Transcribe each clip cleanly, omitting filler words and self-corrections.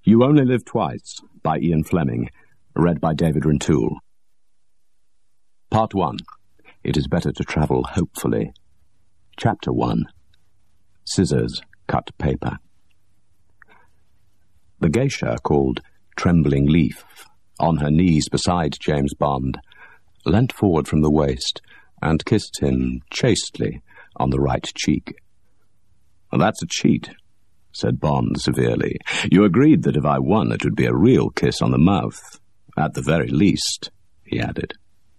You Only Live Twice, by Ian Fleming, read by David Rintoul. Part 1. It is better to travel hopefully. Chapter 1. Scissors cut paper. The geisha, called Trembling Leaf, on her knees beside James Bond, leant forward from the waist and kissed him chastely on the right cheek. "That's a cheat," said Bond severely. "You agreed that if I won it would be a real kiss on the mouth. At the very least," he added.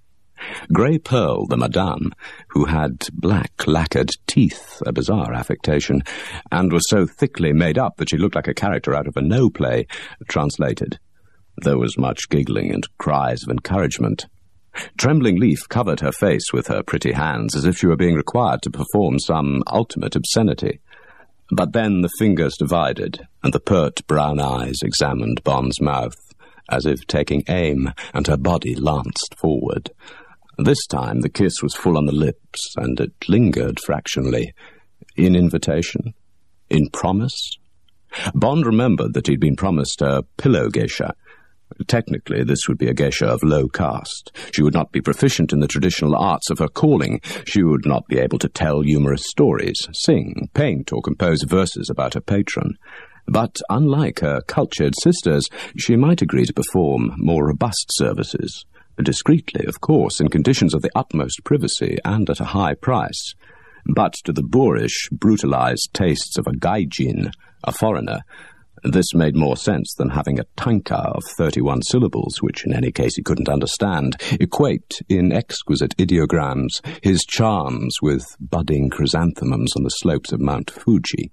Grey Pearl, the madame, who had black lacquered teeth, a bizarre affectation, and was so thickly made up that she looked like a character out of a No play, translated. There was much giggling and cries of encouragement. Trembling Leaf covered her face with her pretty hands as if she were being required to perform some ultimate obscenity. But then the fingers divided, and the pert brown eyes examined Bond's mouth, as if taking aim, and her body lanced forward. This time the kiss was full on the lips, and it lingered fractionally. In invitation? In promise? Bond remembered that he'd been promised a pillow geisha. Technically, this would be a geisha of low caste. She would not be proficient in the traditional arts of her calling. She would not be able to tell humorous stories, sing, paint, or compose verses about her patron. But unlike her cultured sisters, she might agree to perform more robust services. Discreetly, of course, in conditions of the utmost privacy and at a high price. But to the boorish, brutalized tastes of a gaijin, a foreigner, this made more sense than having a tanka of 31 syllables, which in any case he couldn't understand, equate in exquisite ideograms his charms with budding chrysanthemums on the slopes of Mount Fuji.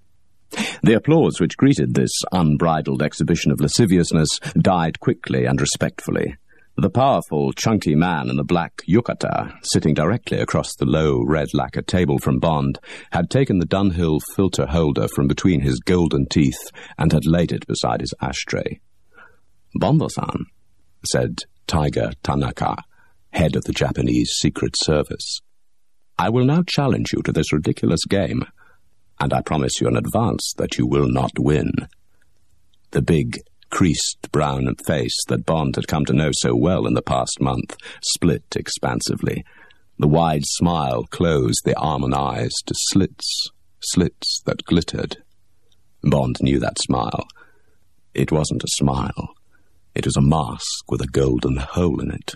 The applause which greeted this unbridled exhibition of lasciviousness died quickly and respectfully. The powerful, chunky man in the black yukata, sitting directly across the low red lacquer table from Bond, had taken the Dunhill filter holder from between his golden teeth and had laid it beside his ashtray. "Bondo-san," said Taiga Tanaka, head of the Japanese Secret Service, "I will now challenge you to this ridiculous game, and I promise you in advance that you will not win." The big, creased brown face that Bond had come to know so well in the past month split expansively. The wide smile closed the almond eyes to slits that glittered. Bond knew that smile. It wasn't a smile. It was a mask with a golden hole in it.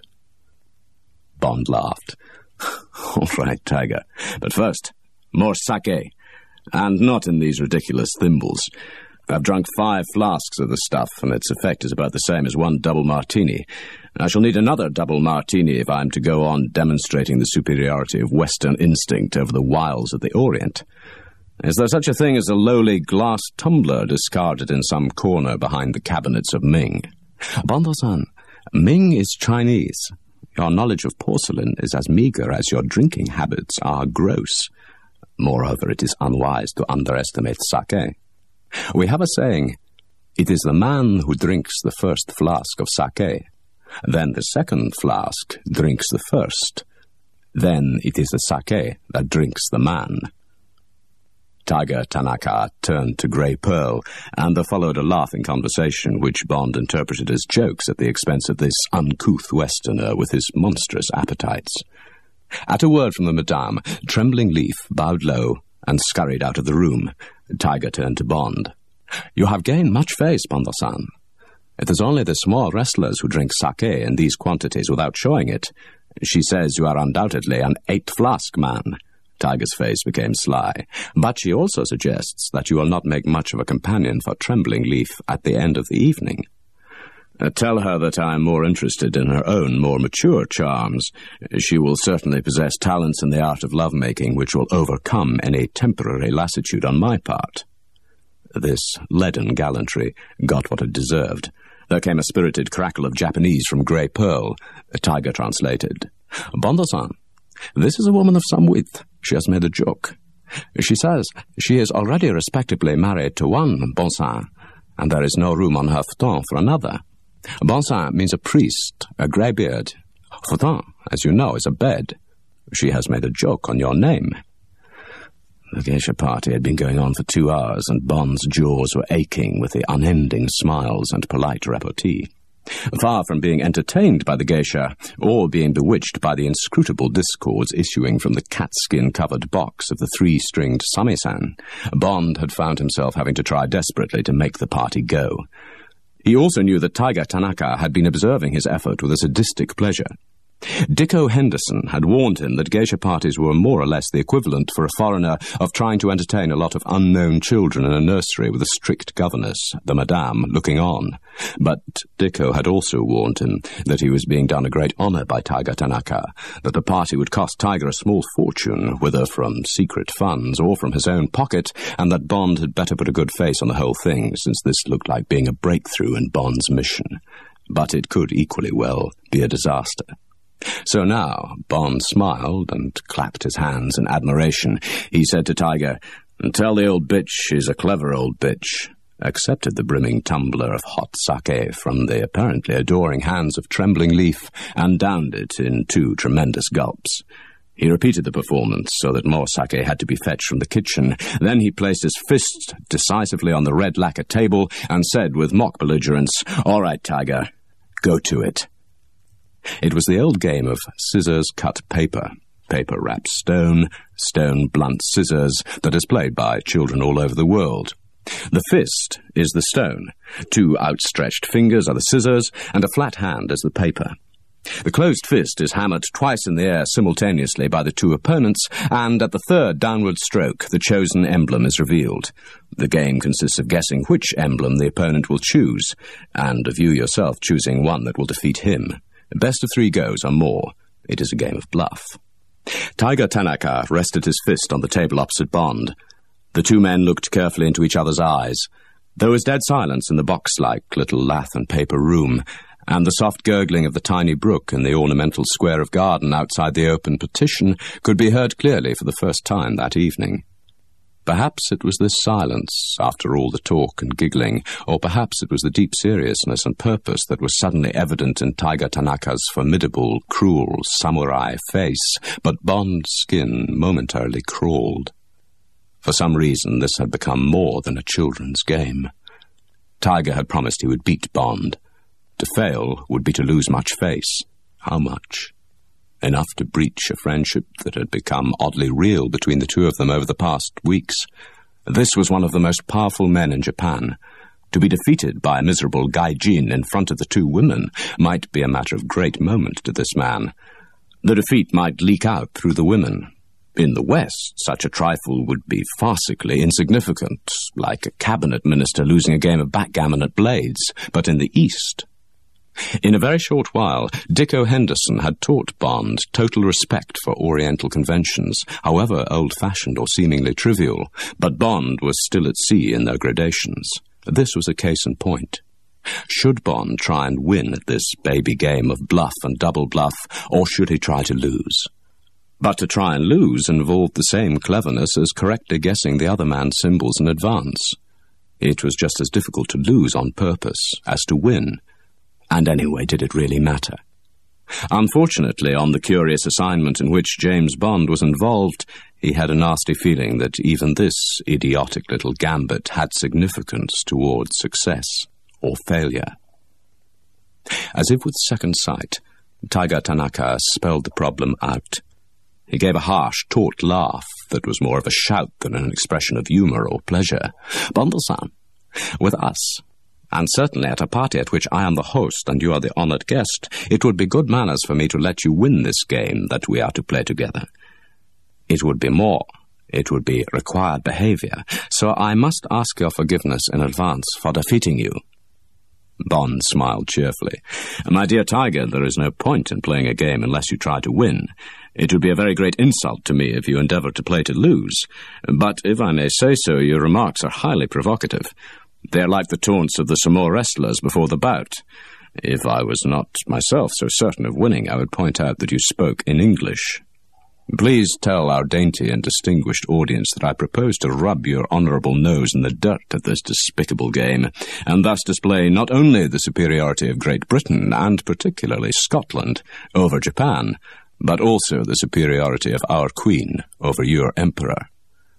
Bond laughed. "All right, Tiger. But first, more sake. And not in these ridiculous thimbles. I've drunk 5 flasks of the stuff, and its effect is about the same as 1 double martini. I shall need another double martini if I'm to go on demonstrating the superiority of Western instinct over the wiles of the Orient. Is there such a thing as a lowly glass tumbler discarded in some corner behind the cabinets of Ming?" "Bondo-san, Ming is Chinese. Your knowledge of porcelain is as meager as your drinking habits are gross. Moreover, it is unwise to underestimate sake. We have a saying, 'It is the man who drinks the first flask of sake. Then the second flask drinks the first. Then it is the sake that drinks the man.'" Tiger Tanaka turned to Grey Pearl, and there followed a laughing conversation which Bond interpreted as jokes at the expense of this uncouth Westerner with his monstrous appetites. At a word from the madame, Trembling Leaf bowed low and scurried out of the room. Tiger turned to Bond. "You have gained much face, Bondo-san. It is only the small wrestlers who drink sake in these quantities without showing it. She says you are undoubtedly an 8-flask man." Tiger's face became sly. "But she also suggests that you will not make much of a companion for Trembling Leaf at the end of the evening." "Tell her that I am more interested in her own, more mature charms. She will certainly possess talents in the art of lovemaking which will overcome any temporary lassitude on my part." This leaden gallantry got what it deserved. There came a spirited crackle of Japanese from Grey Pearl. Tiger translated. "Bondo-san, this is a woman of some wit. She has made a joke. She says she is already respectably married to one Bonsan, and there is no room on her futon for another. Bonsan means a priest, a greybeard. Futon, as you know, is a bed. She has made a joke on your name." The geisha party had been going on for 2 hours, and Bond's jaws were aching with the unending smiles and polite repartee. Far from being entertained by the geisha, or being bewitched by the inscrutable discords issuing from the catskin-covered box of the 3-stringed samisen, Bond had found himself having to try desperately to make the party go. He also knew that Taiga Tanaka had been observing his effort with a sadistic pleasure. Dicko Henderson had warned him that geisha parties were more or less the equivalent for a foreigner of trying to entertain a lot of unknown children in a nursery with a strict governess, the madame, looking on. But Dicko had also warned him that he was being done a great honour by Taiga Tanaka, that the party would cost Tiger a small fortune, whether from secret funds or from his own pocket, and that Bond had better put a good face on the whole thing, since this looked like being a breakthrough in Bond's mission. But it could equally well be a disaster. So now, Bond smiled and clapped his hands in admiration. He said to Tiger, "Tell the old bitch she's a clever old bitch," accepted the brimming tumbler of hot sake from the apparently adoring hands of Trembling Leaf, and downed it in 2 tremendous gulps. He repeated the performance so that more sake had to be fetched from the kitchen. Then he placed his fist decisively on the red lacquer table and said with mock belligerence, "All right, Tiger, go to it." It was the old game of scissors cut paper, paper wraps stone, stone blunt scissors, that is played by children all over the world. The fist is the stone, 2 outstretched fingers are the scissors, and a flat hand is the paper. The closed fist is hammered twice in the air simultaneously by the 2 opponents, and at the 3rd downward stroke the chosen emblem is revealed. The game consists of guessing which emblem the opponent will choose, and of you yourself choosing one that will defeat him. Best of 3 goes or more. It is a game of bluff. Taiga Tanaka rested his fist on the table opposite Bond. The 2 men looked carefully into each other's eyes. There was dead silence in the box-like little lath and paper room, and the soft gurgling of the tiny brook in the ornamental square of garden outside the open partition could be heard clearly for the first time that evening. Perhaps it was this silence, after all the talk and giggling, or perhaps it was the deep seriousness and purpose that was suddenly evident in Taiga Tanaka's formidable, cruel, samurai face, but Bond's skin momentarily crawled. For some reason, this had become more than a children's game. Tiger had promised he would beat Bond. To fail would be to lose much face. How much? Enough to breach a friendship that had become oddly real between the 2 of them over the past weeks. This was one of the most powerful men in Japan. To be defeated by a miserable gaijin in front of the 2 women might be a matter of great moment to this man. The defeat might leak out through the women. In the West, such a trifle would be farcically insignificant, like a cabinet minister losing a game of backgammon at Blades, but in the East... In a very short while, Dicko Henderson had taught Bond total respect for Oriental conventions, however old-fashioned or seemingly trivial, but Bond was still at sea in their gradations. This was a case in point. Should Bond try and win at this baby game of bluff and double bluff, or should he try to lose? But to try and lose involved the same cleverness as correctly guessing the other man's symbols in advance. It was just as difficult to lose on purpose as to win. And anyway, did it really matter? Unfortunately, on the curious assignment in which James Bond was involved, he had a nasty feeling that even this idiotic little gambit had significance towards success or failure. As if with second sight, Taiga Tanaka spelled the problem out. He gave a harsh, taut laugh that was more of a shout than an expression of humour or pleasure. "Bond-san, with us, and certainly at a party at which I am the host and you are the honoured guest, it would be good manners for me to let you win this game that we are to play together. It would be more. It would be required behaviour, so I must ask your forgiveness in advance for defeating you." Bond smiled cheerfully. "My dear Tiger, there is no point in playing a game unless you try to win. It would be a very great insult to me if you endeavoured to play to lose. But if I may say so, your remarks are highly provocative. They are like the taunts of the sumo wrestlers before the bout. If I was not myself so certain of winning, I would point out that you spoke in English. Please tell our dainty and distinguished audience that I propose to rub your honourable nose in the dirt of this despicable game, and thus display not only the superiority of Great Britain, and particularly Scotland, over Japan, but also the superiority of our Queen over your Emperor."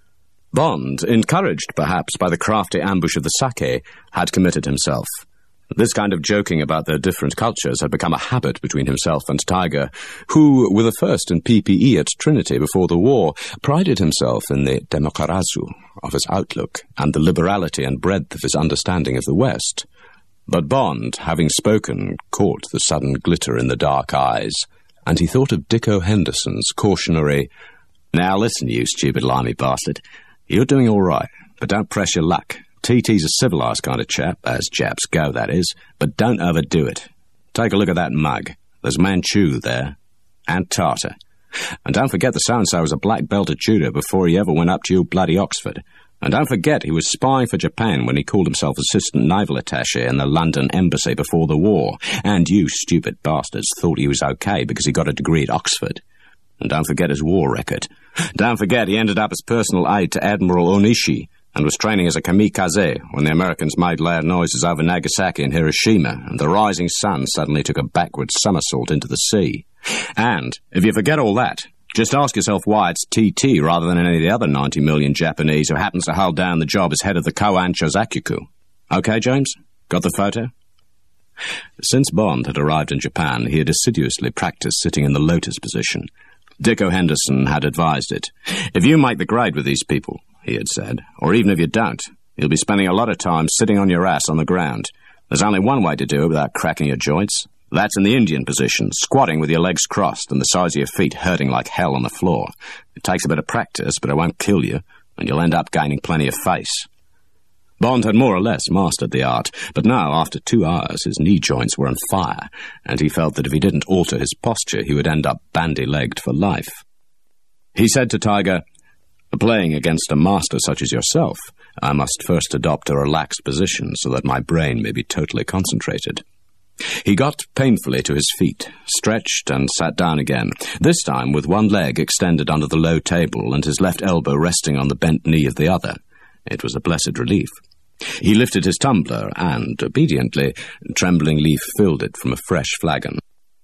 Bond, encouraged perhaps by the crafty ambush of the sake, had committed himself. This kind of joking about their different cultures had become a habit between himself and Tiger, who, with a first in PPE at Trinity before the war, prided himself in the demokarazu of his outlook and the liberality and breadth of his understanding of the West. But Bond, having spoken, caught the sudden glitter in the dark eyes, and he thought of Dicko Henderson's cautionary, "Now listen, you stupid limey bastard. You're doing all right, but don't press your luck. TT's a civilised kind of chap, as chaps go, that is, but don't overdo it. Take a look at that mug. There's Manchu there, and Tartar. And don't forget the so-and-so was a black belt at judo before he ever went up to your bloody Oxford. And don't forget he was spying for Japan when he called himself assistant naval attaché in the London embassy before the war. And you stupid bastards thought he was okay because he got a degree at Oxford. And don't forget his war record. Don't forget he ended up as personal aide to Admiral Onishi, and was training as a kamikaze when the Americans made loud noises over Nagasaki and Hiroshima, and the rising sun suddenly took a backward somersault into the sea. And, if you forget all that, just ask yourself why it's TT rather than any of the other 90 million Japanese who happens to hold down the job as head of the Koan Chozakuku. Okay, James? Got the photo? Since Bond had arrived in Japan, he had assiduously practiced sitting in the lotus position. Dicko Henderson had advised it. If you make the grade with these people, he had said, or even if you don't, you'll be spending a lot of time sitting on your ass on the ground. There's only one way to do it without cracking your joints. That's in the Indian position, squatting with your legs crossed and the sides of your feet hurting like hell on the floor. It takes a bit of practice, but it won't kill you, and you'll end up gaining plenty of face. Bond had more or less mastered the art, but now, after 2 hours, his knee joints were on fire, and he felt that if he didn't alter his posture, he would end up bandy-legged for life. He said to Tiger, "Playing against a master such as yourself, I must first adopt a relaxed position so that my brain may be totally concentrated." He got painfully to his feet, stretched and sat down again, this time with one leg extended under the low table and his left elbow resting on the bent knee of the other. It was a blessed relief. He lifted his tumbler and, obediently, Trembling Leaf filled it from a fresh flagon.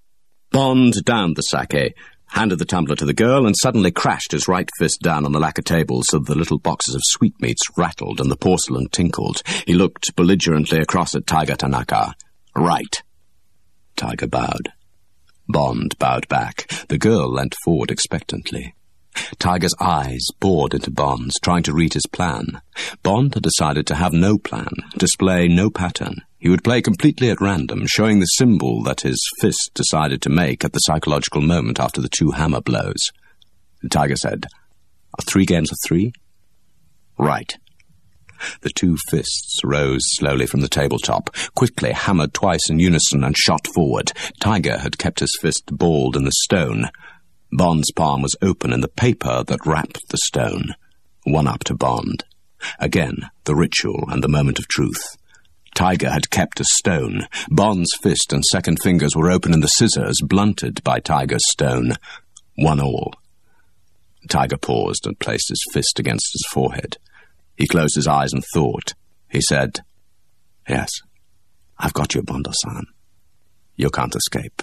Bond downed the sake, handed the tumbler to the girl, and suddenly crashed his right fist down on the lacquer table so that the little boxes of sweetmeats rattled and the porcelain tinkled. He looked belligerently across at Tiger Tanaka. "Right." Tiger bowed. Bond bowed back. The girl leant forward expectantly. Tiger's eyes bored into Bond's, trying to read his plan. Bond had decided to have no plan, display no pattern. He would play completely at random, showing the symbol that his fist decided to make at the psychological moment after the 2 hammer blows. Tiger said, "Are 3 games of 3? "Right." The 2 fists rose slowly from the tabletop, quickly hammered twice in unison and shot forward. Tiger had kept his fist balled in the stone. Bond's palm was open in the paper that wrapped the stone. 1-up to Bond. Again, the ritual and the moment of truth. Tiger had kept a stone. Bond's fist and second fingers were open in the scissors, blunted by Tiger's stone. 1-all. Tiger paused and placed his fist against his forehead. He closed his eyes and thought. He said, "Yes, I've got you, Bondo-san. You can't escape."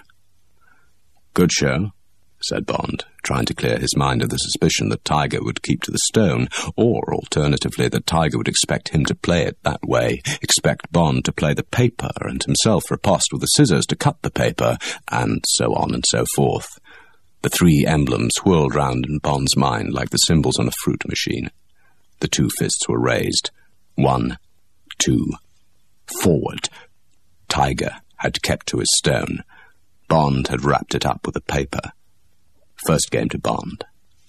"Good show," said Bond, trying to clear his mind of the suspicion that Tiger would keep to the stone, or, alternatively, that Tiger would expect him to play it that way, expect Bond to play the paper, and himself riposte with the scissors to cut the paper, and so on and so forth. The 3 emblems whirled round in Bond's mind like the symbols on a fruit machine. The 2 fists were raised. 1, 2, forward. Tiger had kept to his stone. Bond had wrapped it up with a paper. First game to Bond.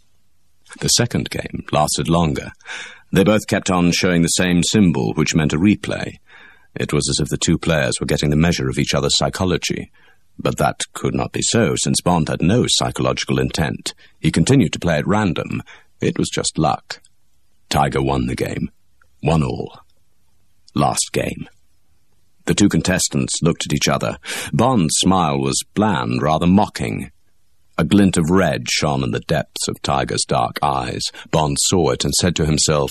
The second game lasted longer. They both kept on showing the same symbol, which meant a replay. It was as if the 2 players were getting the measure of each other's psychology. But that could not be so, since Bond had no psychological intent. He continued to play at random. It was just luck. Tiger won the game. 1-all. Last game. The 2 contestants looked at each other. Bond's smile was bland, rather mocking. A glint of red shone in the depths of Tiger's dark eyes. Bond saw it and said to himself,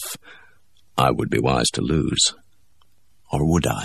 "I would be wise to lose. Or would I?"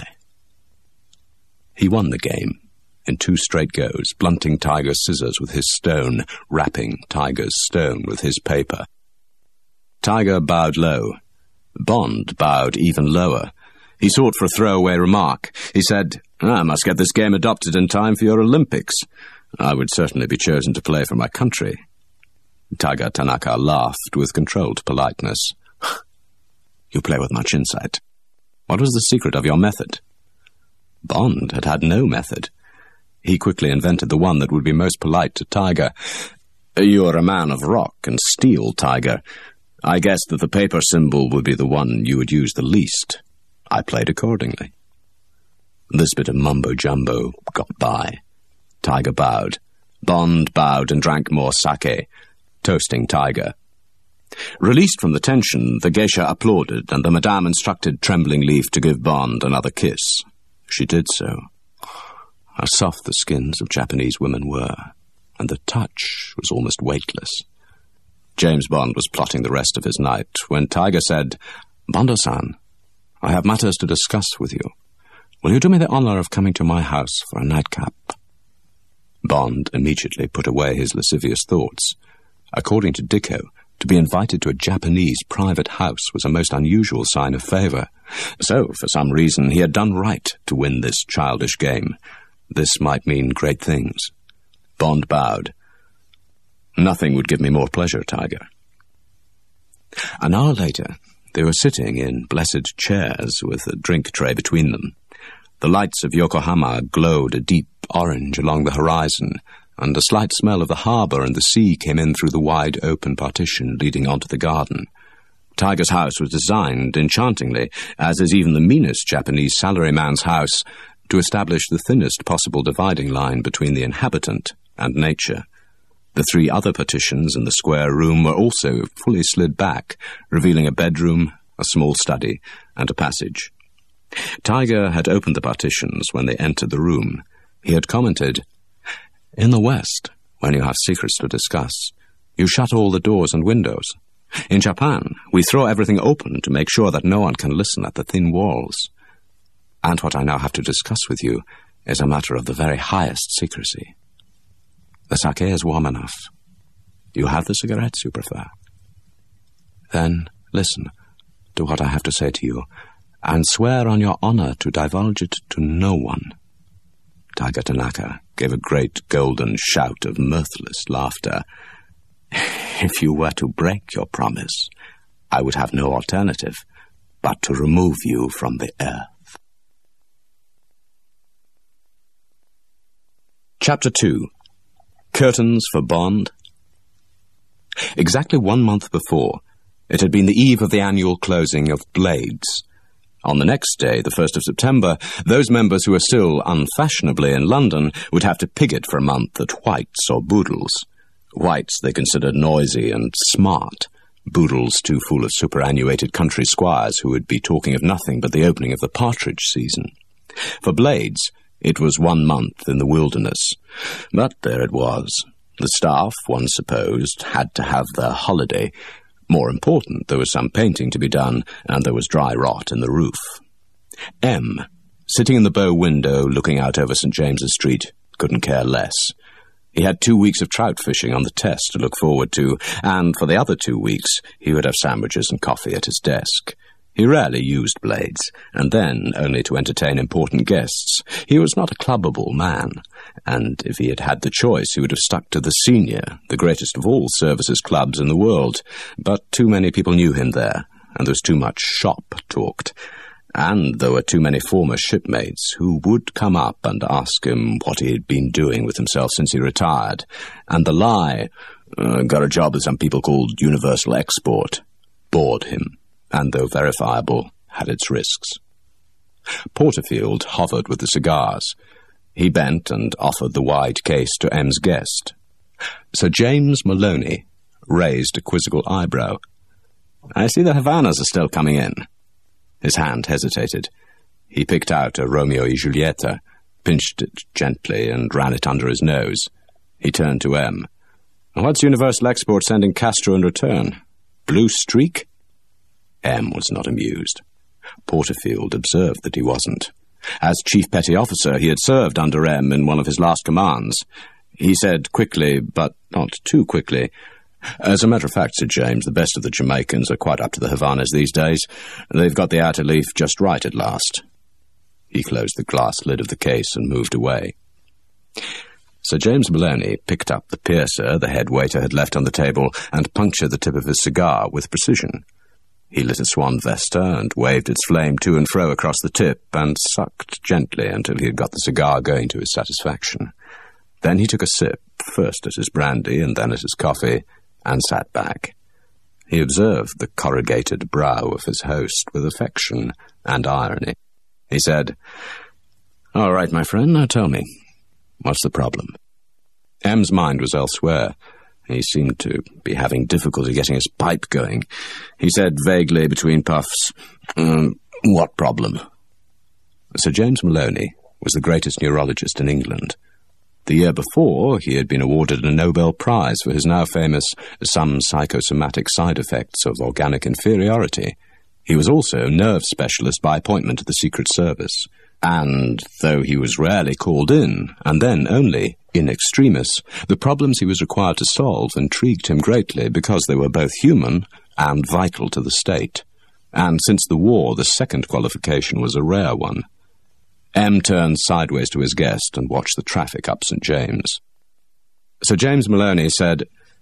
He won the game in 2 straight goes, blunting Tiger's scissors with his stone, wrapping Tiger's stone with his paper. Tiger bowed low. Bond bowed even lower. He sought for a throwaway remark. He said, "I must get this game adopted in time for your Olympics. I would certainly be chosen to play for my country." Tiger Tanaka laughed with controlled politeness. "You play with much insight. What was the secret of your method?" Bond had had no method. He quickly invented the one that would be most polite to Tiger. "You're a man of rock and steel, Tiger. I guessed that the paper symbol would be the one you would use the least. I played accordingly." This bit of mumbo-jumbo got by. Tiger bowed. Bond bowed and drank more sake, toasting Tiger. Released from the tension, the geisha applauded, and the madame instructed Trembling Leaf to give Bond another kiss. She did so. How soft the skins of Japanese women were, and the touch was almost weightless. James Bond was plotting the rest of his night when Tiger said, "Bondo-san, I have matters to discuss with you. Will you do me the honor of coming to my house for a nightcap?" Bond immediately put away his lascivious thoughts. According to Dicko, to be invited to a Japanese private house was a most unusual sign of favor. So, for some reason, he had done right to win this childish game. This might mean great things. Bond bowed. "Nothing would give me more pleasure, Tiger." An hour later, they were sitting in blessed chairs with a drink tray between them. The lights of Yokohama glowed a deep orange along the horizon, and a slight smell of the harbour and the sea came in through the wide open partition leading onto the garden. Tiger's house was designed enchantingly, as is even the meanest Japanese salaryman's house, to establish the thinnest possible dividing line between the inhabitant and nature. The 3 other partitions in the square room were also fully slid back, revealing a bedroom, a small study, and a passage. Tiger had opened the partitions when they entered the room. He had commented, "In the West, when you have secrets to discuss, you shut all the doors and windows. In Japan, we throw everything open to make sure that no one can listen at the thin walls. And what I now have to discuss with you is a matter of the very highest secrecy. The sake is warm enough. You have the cigarettes you prefer. Then listen to what I have to say to you, and swear on your honor to divulge it to no one." Tiger Tanaka gave a great golden shout of mirthless laughter. "If you were to break your promise, I would have no alternative but to remove you from the earth." Chapter 2. Curtains for Bond. Exactly 1 month before, it had been the eve of the annual closing of Blades. On the next day, the 1st of September, those members who were still unfashionably in London would have to pig it for a month at White's or Boodle's. White's they considered noisy and smart, Boodle's too full of superannuated country squires who would be talking of nothing but the opening of the partridge season. For Blades, it was 1 month in the wilderness. But there it was. The staff, one supposed, had to have their holiday. More important, there was some painting to be done, and there was dry rot in the roof. M, sitting in the bow window looking out over St. James's Street, couldn't care less. He had 2 weeks of trout fishing on the Test to look forward to, and for the other 2 weeks he would have sandwiches and coffee at his desk. He rarely used Blades, and then only to entertain important guests. He was not a clubbable man, and if he had had the choice, he would have stuck to the Senior, the greatest of all services clubs in the world. But too many people knew him there, and there was too much shop talked. And there were too many former shipmates who would come up and ask him what he had been doing with himself since he retired. And the lie, "Got a job with some people called Universal Export," bored him, and though verifiable, had its risks. Porterfield hovered with the cigars. He bent and offered the wide case to M's guest. Sir James Maloney raised a quizzical eyebrow. "I see the Havanas are still coming in." His hand hesitated. He picked out a Romeo y Julieta, pinched it gently, and ran it under his nose. He turned to M. "What's Universal Export sending Castro in return? Blue Streak?" M was not amused. Porterfield observed that he wasn't. As Chief Petty Officer, he had served under M in one of his last commands. He said quickly, but not too quickly, As a matter of fact, Sir James, the best of the Jamaicans are quite up to the Havanas these days. They've got the outer leaf just right at last. He closed the glass lid of the case and moved away. Sir James Maloney picked up the piercer the head waiter had left on the table and punctured the tip of his cigar with precision. He lit a Swan Vesta and waved its flame to and fro across the tip and sucked gently until he had got the cigar going to his satisfaction. Then he took a sip, first at his brandy and then at his coffee, and sat back. He observed the corrugated brow of his host with affection and irony. He said, "All right, my friend, now tell me, what's the problem?" M's mind was elsewhere. He seemed to be having difficulty getting his pipe going. He said vaguely between puffs, "What problem?" Sir James Maloney was the greatest neurologist in England. The year before, he had been awarded a Nobel Prize for his now famous Some Psychosomatic Side Effects of Organic Inferiority. He was also nerve specialist by appointment at the Secret Service. And, though he was rarely called in, and then only in extremis, the problems he was required to solve intrigued him greatly because they were both human and vital to the state. And since the war, the second qualification was a rare one. M turned sideways to his guest and watched the traffic up St. James. Sir James Maloney said,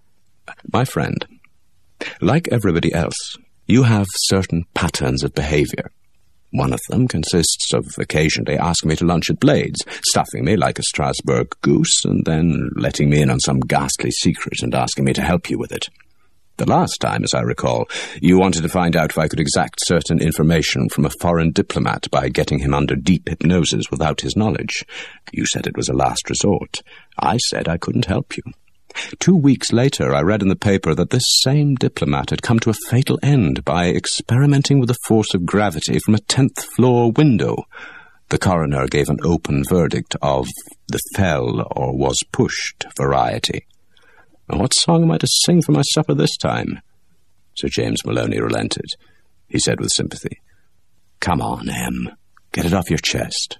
"My friend, like everybody else, you have certain patterns of behaviour. One of them consists of occasionally asking me to lunch at Blades, stuffing me like a Strasbourg goose, and then letting me in on some ghastly secret and asking me to help you with it. The last time, as I recall, you wanted to find out if I could exact certain information from a foreign diplomat by getting him under deep hypnosis without his knowledge. You said it was a last resort. I said I couldn't help you. 2 weeks later, I read in the paper that this same diplomat had come to a fatal end by experimenting with the force of gravity from a 10th-floor window. The coroner gave an open verdict of the fell or was pushed variety. What song am I to sing for my supper this time?" Sir James Maloney relented. He said with sympathy, "Come on, M. Get it off your chest."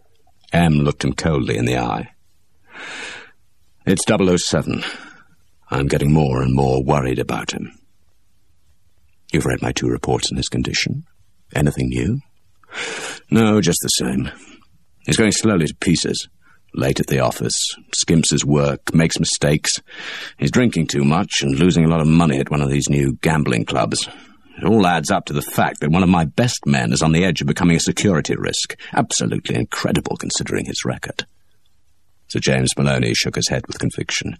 M looked him coldly in the eye. "It's 007. I'm getting more and more worried about him." "You've read my 2 reports on his condition? Anything new?" "No, just the same. He's going slowly to pieces. Late at the office, skimps his work, makes mistakes. He's drinking too much and losing a lot of money at one of these new gambling clubs. It all adds up to the fact that one of my best men is on the edge of becoming a security risk. Absolutely incredible considering his record." Sir James Maloney shook his head with conviction.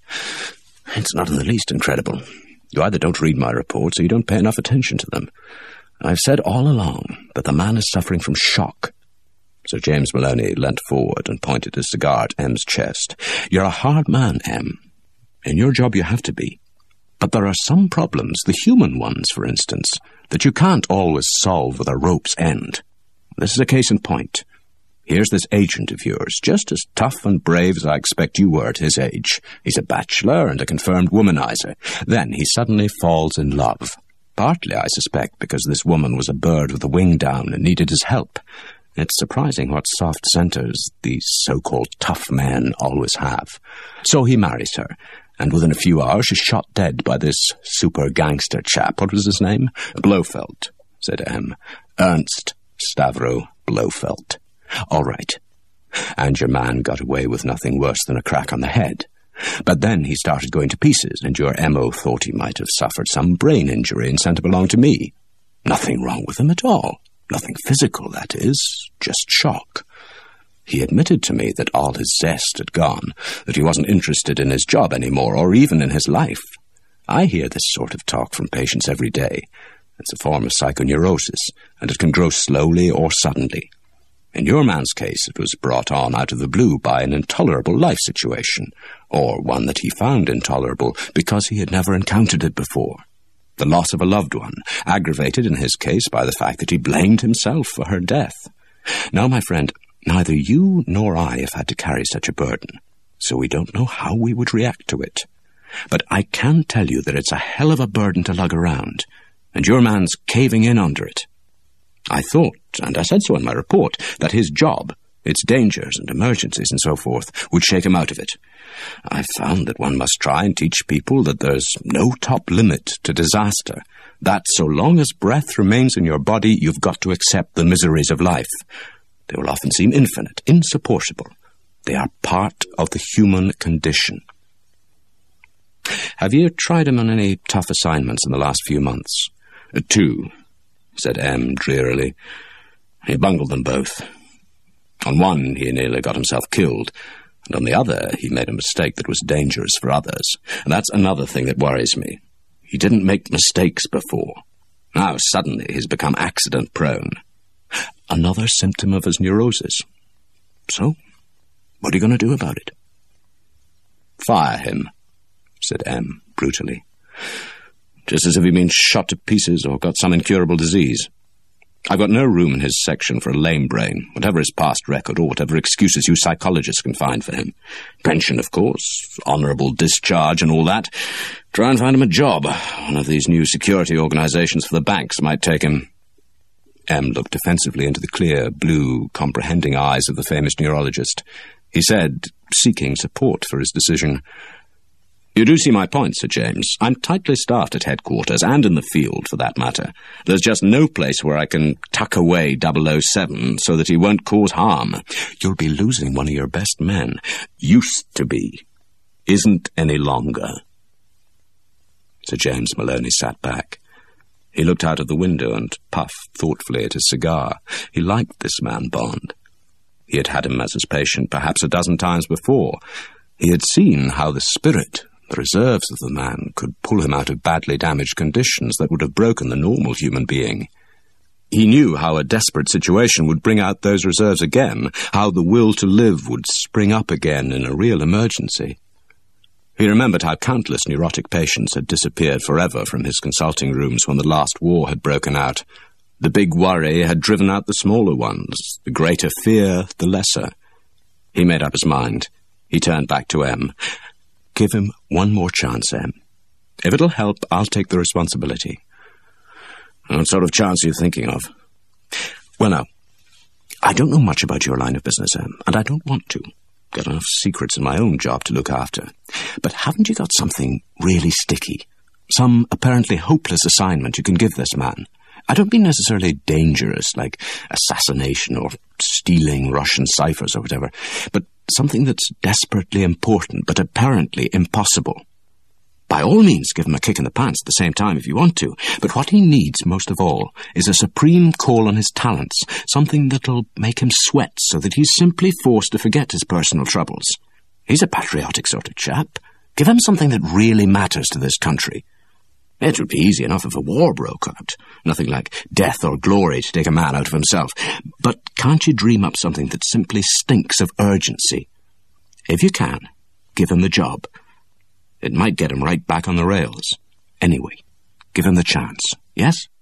"It's not in the least incredible. You either don't read my reports or you don't pay enough attention to them. I've said all along that the man is suffering from shock." Sir James Maloney leant forward and pointed his cigar at M's chest. "You're a hard man, M. In your job you have to be. But there are some problems, the human ones, for instance, that you can't always solve with a rope's end. This is a case in point. Here's this agent of yours, just as tough and brave as I expect you were at his age. He's a bachelor and a confirmed womanizer. Then he suddenly falls in love. Partly, I suspect, because this woman was a bird with a wing down and needed his help. It's surprising what soft centers these so-called tough men always have. So he marries her, and within a few hours she's shot dead by this super gangster chap. What was his name?" "Blofeld," said M. "Ernst Stavro Blofeld." "All right. And your man got away with nothing worse than a crack on the head. But then he started going to pieces, and your M.O. thought he might have suffered some brain injury and sent him along to me. Nothing wrong with him at all. Nothing physical, that is, just shock. He admitted to me that all his zest had gone, that he wasn't interested in his job anymore, or even in his life. I hear this sort of talk from patients every day. It's a form of psychoneurosis, and it can grow slowly or suddenly. In your man's case, it was brought on out of the blue by an intolerable life situation, or one that he found intolerable because he had never encountered it before. The loss of a loved one, aggravated in his case by the fact that he blamed himself for her death. Now, my friend, neither you nor I have had to carry such a burden, so we don't know how we would react to it. But I can tell you that it's a hell of a burden to lug around, and your man's caving in under it. I thought, and I said so in my report, that his job, its dangers and emergencies and so forth, would shake him out of it. I've found that one must try and teach people that there's no top limit to disaster, that so long as breath remains in your body, you've got to accept the miseries of life. They will often seem infinite, insupportable. They are part of the human condition. Have you tried him on any tough assignments in the last few months? 2, said M. drearily. He bungled them both. On one, he nearly got himself killed, and on the other, he made a mistake that was dangerous for others. And that's another thing that worries me. He didn't make mistakes before. Now, suddenly, he's become accident-prone. Another symptom of his neurosis. So, what are you going to do about it? Fire him, said M. brutally. Just as if he'd been shot to pieces or got some incurable disease. I've got no room in his section for a lame brain, whatever his past record or whatever excuses you psychologists can find for him. Pension, of course, honourable discharge and all that. Try and find him a job. One of these new security organisations for the banks might take him. M. looked defensively into the clear, blue, comprehending eyes of the famous neurologist. He said, seeking support for his decision, You do see my point, Sir James. I'm tightly staffed at headquarters, and in the field, for that matter. There's just no place where I can tuck away 007 so that he won't cause harm. You'll be losing one of your best men. Used to be. Isn't any longer. Sir James Maloney sat back. He looked out of the window and puffed thoughtfully at his cigar. He liked this man Bond. He had had him as his patient perhaps a dozen times before. He had seen how the spirit, the reserves of the man, could pull him out of badly damaged conditions that would have broken the normal human being. He knew how a desperate situation would bring out those reserves again, how the will to live would spring up again in a real emergency. He remembered how countless neurotic patients had disappeared forever from his consulting rooms when the last war had broken out. The big worry had driven out the smaller ones, the greater fear, the lesser. He made up his mind. He turned back to M. Give him one more chance, M. If it'll help, I'll take the responsibility. What sort of chance are you thinking of? Well, now, I don't know much about your line of business, M, and I don't want to. Got enough secrets in my own job to look after. But haven't you got something really sticky? Some apparently hopeless assignment you can give this man? I don't mean necessarily dangerous, like assassination or stealing Russian ciphers or whatever, but something that's desperately important but apparently impossible. By all means, give him a kick in the pants at the same time if you want to, but what he needs most of all is a supreme call on his talents, something that'll make him sweat so that he's simply forced to forget his personal troubles. He's a patriotic sort of chap. Give him something that really matters to this country. It would be easy enough if a war broke out. Nothing like death or glory to take a man out of himself. But can't you dream up something that simply stinks of urgency? If you can, give him the job. It might get him right back on the rails. Anyway, give him the chance, yes?